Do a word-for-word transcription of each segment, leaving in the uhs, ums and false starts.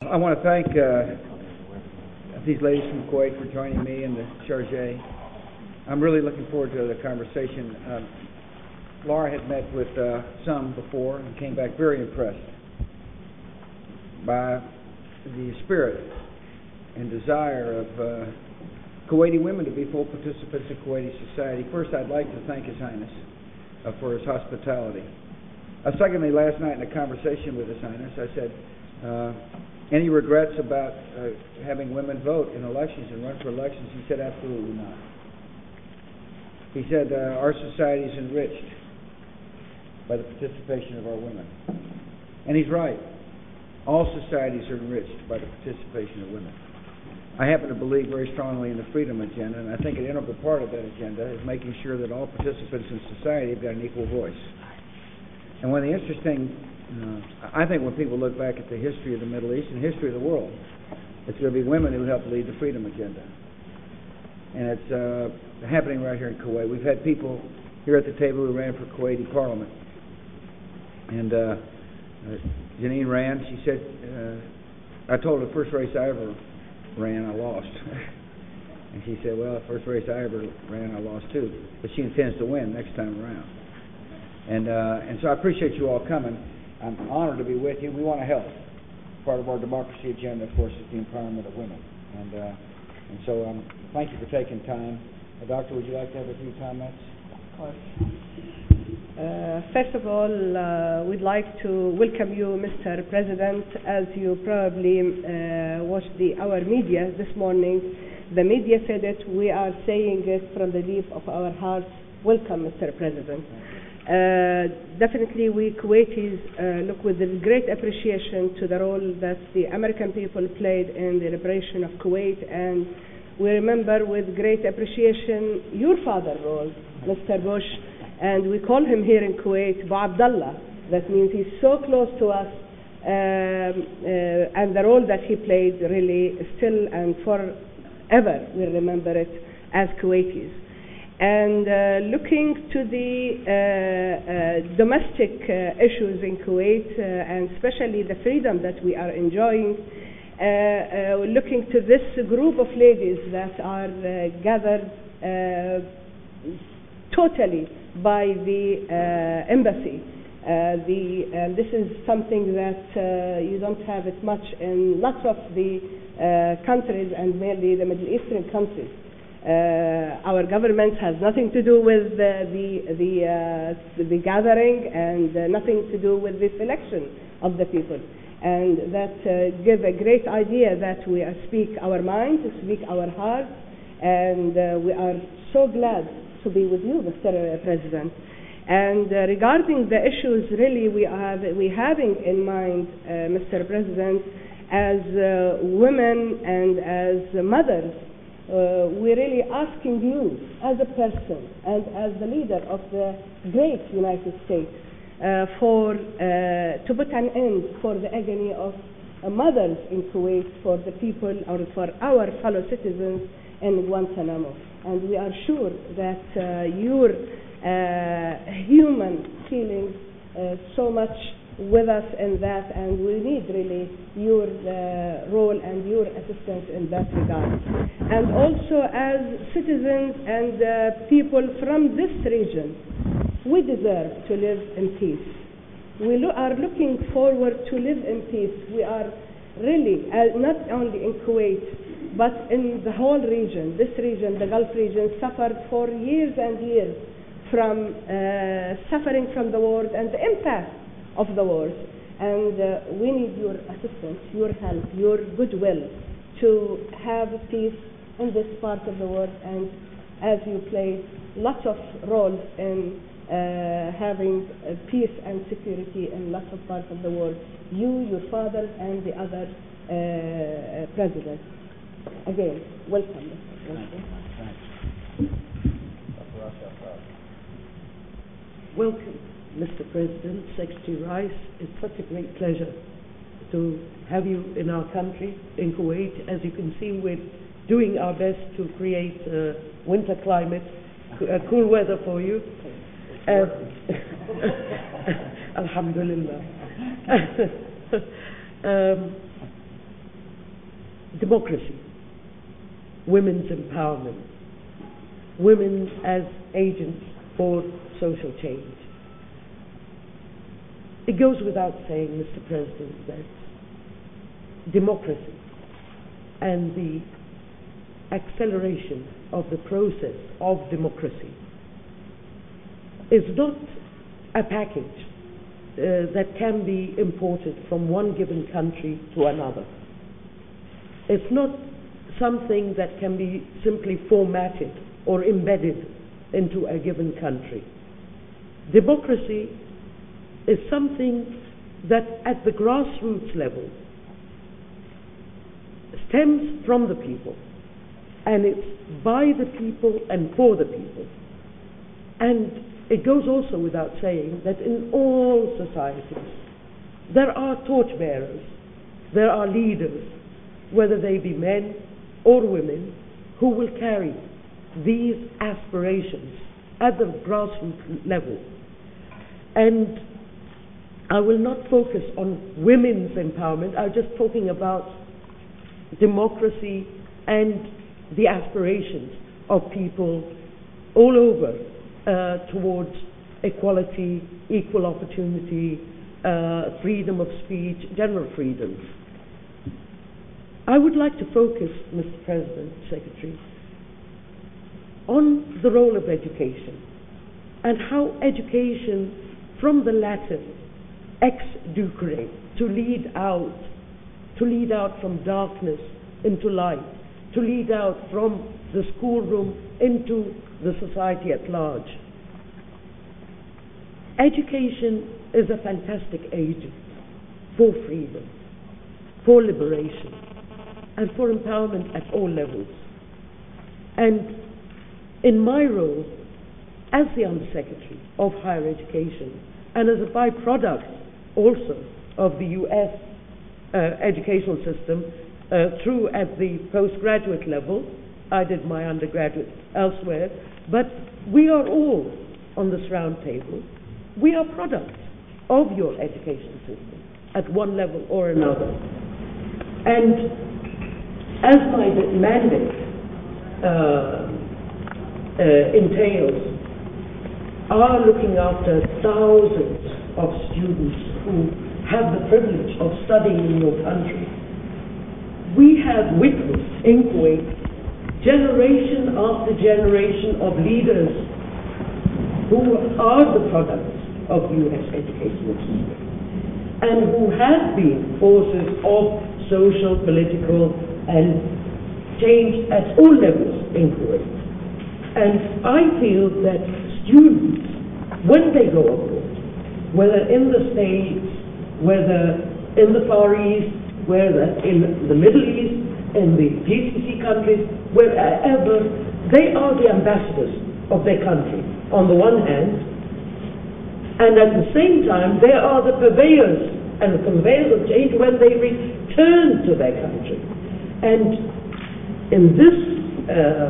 I want to thank uh, these ladies from Kuwait for joining me in the Chargé. I'm really looking forward to the conversation. Um, Laura had met with uh, some before and came back very impressed by the spirit and desire of uh, Kuwaiti women to be full participants in Kuwaiti society. First, I'd like to thank His Highness uh, for his hospitality. Uh, secondly, last night in a conversation with His Highness, I said, uh, any regrets about uh, having women vote in elections and run for elections? He said, absolutely not. He said, uh, our society is enriched by the participation of our women. And he's right. All societies are enriched by the participation of women. I happen to believe very strongly in the freedom agenda, and I think an integral part of that agenda is making sure that all participants in society have got an equal voice. And one of the interesting, uh, I think when people look back at the history of the Middle East and history of the world, it's going to be women who help lead the freedom agenda. And it's uh, happening right here in Kuwait. We've had people here at the table who ran for Kuwaiti Parliament. And uh, uh, Janine ran. She said, uh, I told her the first race I ever ran, I lost. And she said, well, the first race I ever ran, I lost too. But she intends to win next time around. And uh, and so I appreciate you all coming. I'm honored to be with you. We want to help. Part of our democracy agenda, of course, is the empowerment of women. And uh, and so um, thank you for taking time. Uh, Doctor, would you like to have a few comments? Of course. Uh, first of all, uh, we'd like to welcome you, Mister President. As you probably uh, watched the our media this morning, the media said it. We are saying it from the deep of our hearts. Welcome, Mister President. Uh, definitely, we Kuwaitis uh, look with great appreciation to the role that the American people played in the liberation of Kuwait, and we remember with great appreciation your father's role, Mister Bush, and we call him here in Kuwait Abu Abdullah. That means he's so close to us, um, uh, and the role that he played really still and forever we remember it as Kuwaitis. And uh, looking to the uh, uh, domestic uh, issues in Kuwait, uh, and especially the freedom that we are enjoying, uh, uh, looking to this group of ladies that are uh, gathered uh, totally by the uh, embassy. Uh, the, uh, this is something that uh, you don't have it much in lots of the uh, countries, and mainly the Middle Eastern countries. Uh, our government has nothing to do with uh, the the, uh, the gathering, and uh, nothing to do with the selection of the people, and that uh, give a great idea that we uh, speak our mind, speak our heart, and uh, we are so glad to be with you, Mister President. And uh, regarding the issues, really we have we having in mind, uh, Mister President, as uh, women and as mothers. Uh, we're really asking you as a person and as the leader of the great United States uh, for uh, to put an end for the agony of uh, mothers in Kuwait, for the people or for our fellow citizens in Guantanamo. And we are sure that uh, your uh, human feelings uh, so much with us in that, and we need really your uh, role and your assistance in that regard. And also as citizens and uh, people from this region, we deserve to live in peace. We lo- are looking forward to live in peace. We are really, uh, not only in Kuwait, but in the whole region. This region, the Gulf region, suffered for years and years from uh, suffering from the war and the impact of the wars, and uh, we need your assistance, your help, your goodwill to have peace in this part of the world, and as you play lots of roles in uh, having uh, peace and security in lots of parts of the world, you, your father, and the other uh, presidents. Again, welcome. Welcome, Mister President, Secretary Rice. It's such a great pleasure to have you in our country, in Kuwait. As you can see, we're doing our best to create a winter climate, uh, cool weather for you. Uh, Alhamdulillah. um, democracy, women's empowerment, women as agents for social change. It goes without saying, Mister President, that democracy and the acceleration of the process of democracy is not a package uh, that can be imported from one given country to another. It's not something that can be simply formatted or embedded into a given country. Democracy is something that at the grassroots level stems from the people, and it's by the people and for the people. And it goes also without saying that in all societies there are torchbearers, there are leaders, whether they be men or women, who will carry these aspirations at the grassroots level. And I will not focus on women's empowerment. I'm just talking about democracy and the aspirations of people all over uh, towards equality, equal opportunity, uh, freedom of speech, general freedoms. I would like to focus, Mister President, Secretary, on the role of education and how education from the Latin ex ducere, to lead out, to lead out from darkness into light, to lead out from the schoolroom into the society at large. Education is a fantastic agent for freedom, for liberation, and for empowerment at all levels. And in my role as the Undersecretary of Higher Education, and as a byproduct also of the U S uh, educational system, uh, through at the postgraduate level, I did my undergraduate elsewhere, but we are all on this round table. We are products of your education system at one level or another. And as my mandate uh, uh, entails, are looking after thousands of students who have the privilege of studying in your country. We have witnessed in Kuwait generation after generation of leaders who are the products of U S educational system and who have been forces of social, political, and change at all levels in Kuwait. And I feel that students, when they go abroad, whether in the States, whether in the Far East, whether in the Middle East, in the G C C countries, wherever, they are the ambassadors of their country, on the one hand, and at the same time, they are the purveyors and the conveyors of change when they return to their country. And in this, uh,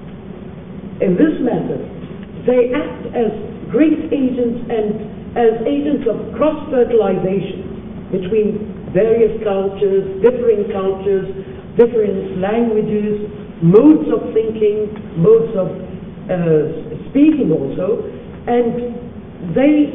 in this matter, they act as great agents and as agents of cross-fertilization between various cultures, differing cultures, different languages, modes of thinking, modes of uh, speaking also, and they,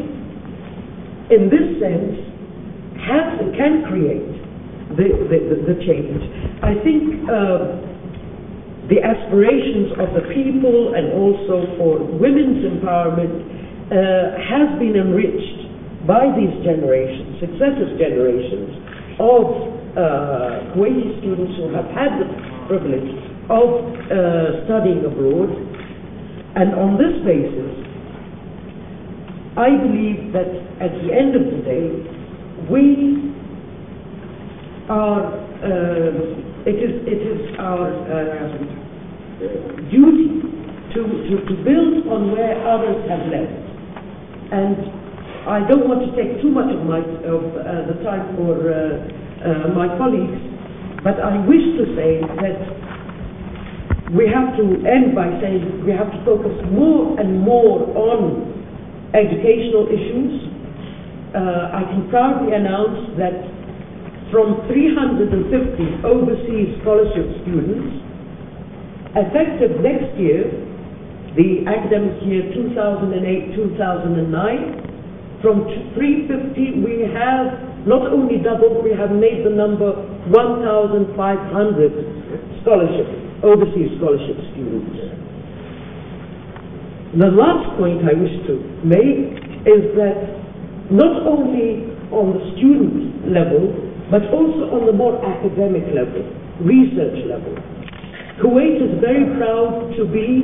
in this sense, have can create the, the, the change. I think uh, the aspirations of the people and also for women's empowerment uh, has been enriched by these generations, successive generations of uh, Kuwaiti students who have had the privilege of uh, studying abroad. And on this basis, I believe that at the end of the day, we are, uh, it is it is our uh, duty to, to, to build on where others have left. And I don't want to take too much of, my, of uh, the time for uh, uh, my colleagues, but I wish to say that we have to end by saying we have to focus more and more on educational issues. Uh, I can proudly announce that from three hundred fifty overseas scholarship students. Effective next year, the academic year two thousand eight to two thousand nine, from three hundred fifty we have not only doubled, we have made the number one thousand five hundred scholarship, overseas scholarship students. The last point I wish to make is that not only on the student level, but also on the more academic level, research level, Kuwait is very proud to be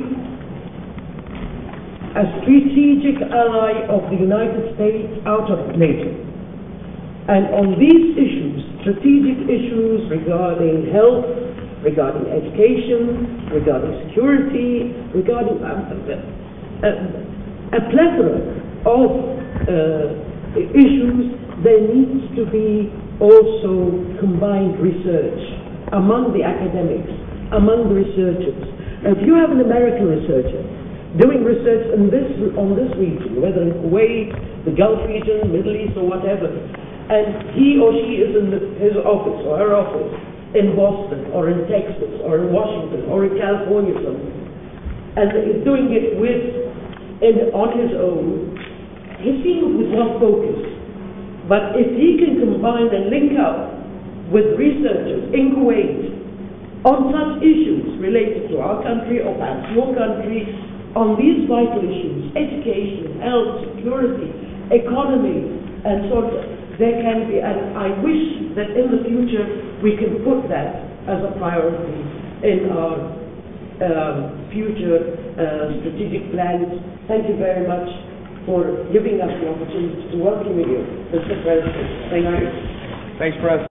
a strategic ally of the United States out of NATO. And on these issues, strategic issues regarding health, regarding education, regarding security, regarding um, a, a plethora of uh, issues, there needs to be also combined research among the academics, among the researchers. If you have an American researcher doing research in this, on this region, whether in Kuwait, the Gulf region, Middle East, or whatever, and he or she is in the, his office or her office in Boston or in Texas or in Washington or in California somewhere, and is doing it with, in, on his own, he's seeing with one focus. But if he can combine and link up with researchers in Kuwait on such issues related to our country or perhaps your country, on these vital issues, education, health, security, economy, and so on, there can be, and I wish that in the future we can put that as a priority in our um, future uh, strategic plans. Thank you very much for giving us the opportunity to welcome you, Mister President. Thank you. Thanks, President.